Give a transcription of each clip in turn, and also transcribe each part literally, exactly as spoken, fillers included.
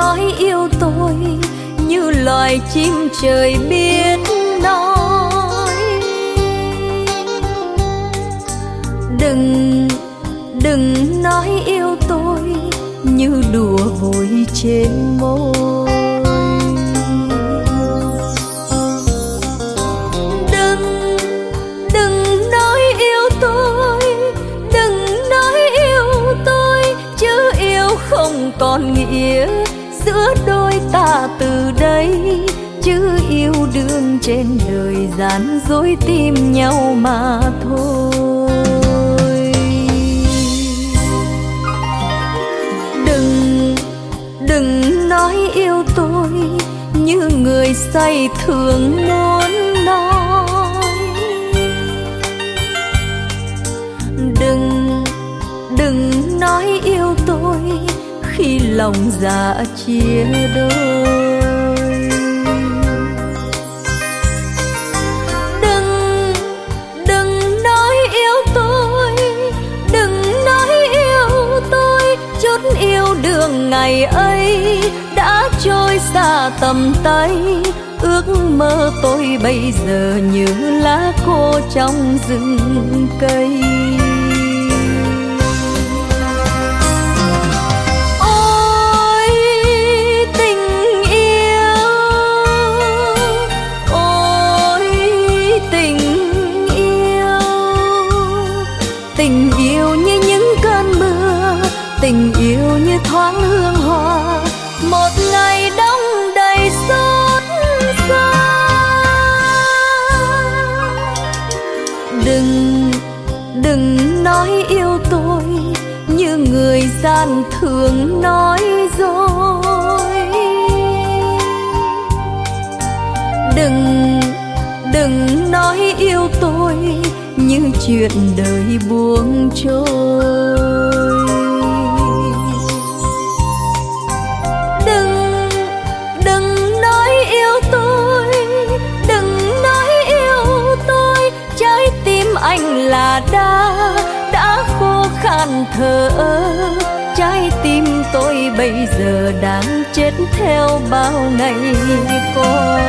nói yêu tôi như loài chim trời biết nói. Đừng, đừng nói yêu tôi như đùa vội trên môi. Đừng, đừng nói yêu tôi, đừng nói yêu tôi, chứ yêu không còn nghĩa giữa đôi ta từ đây. Chứ yêu đương trên đời gian dối tìm nhau mà thôi. Đừng, đừng nói yêu tôi như người say thường muốn nói. Đừng, đừng nói yêu tôi khi lòng dạ chia đôi. Đừng, đừng nói yêu tôi, đừng nói yêu tôi, chút yêu đương ngày ấy đã trôi xa tầm tay. Ước mơ tôi bây giờ như lá khô trong rừng cây. Tình yêu như những cơn mưa, tình yêu như thoáng hương hoa, một ngày đông đầy xót xa. Đừng, đừng nói yêu tôi như người gian thường nói dối. Đừng, đừng nói yêu tôi như chuyện đời buông trôi. Đừng, đừng nói yêu tôi, đừng nói yêu tôi, trái tim anh là đá đã khô khan thở ơ. Trái tim tôi bây giờ đang chết theo bao ngày qua.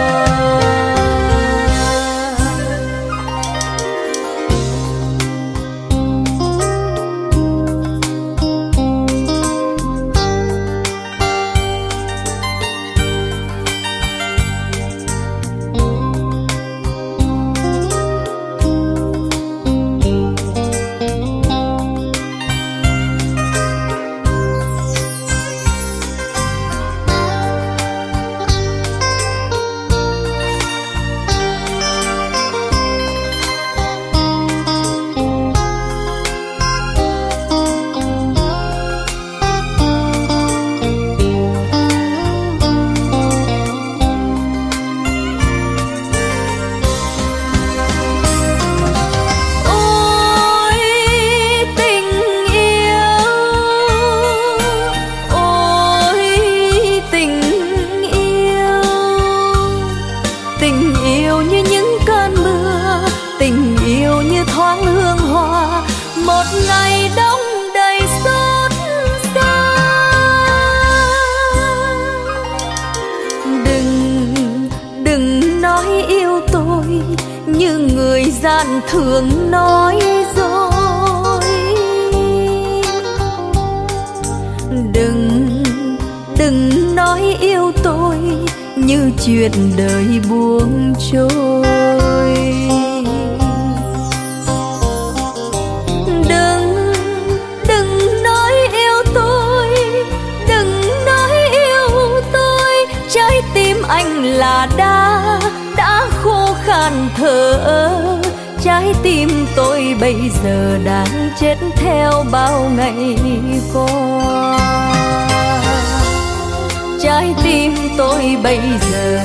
Gian thường nói dối. Đừng, đừng nói yêu tôi như chuyện đời buông trôi. Đừng, đừng nói yêu tôi, đừng nói yêu tôi, trái tim anh là đá đã khô khan thở ơ. Trái tim tôi bây giờ đang chết theo bao ngày qua. Trái tim tôi bây giờ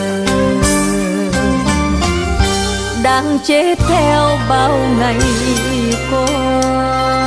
đang chết theo bao ngày qua.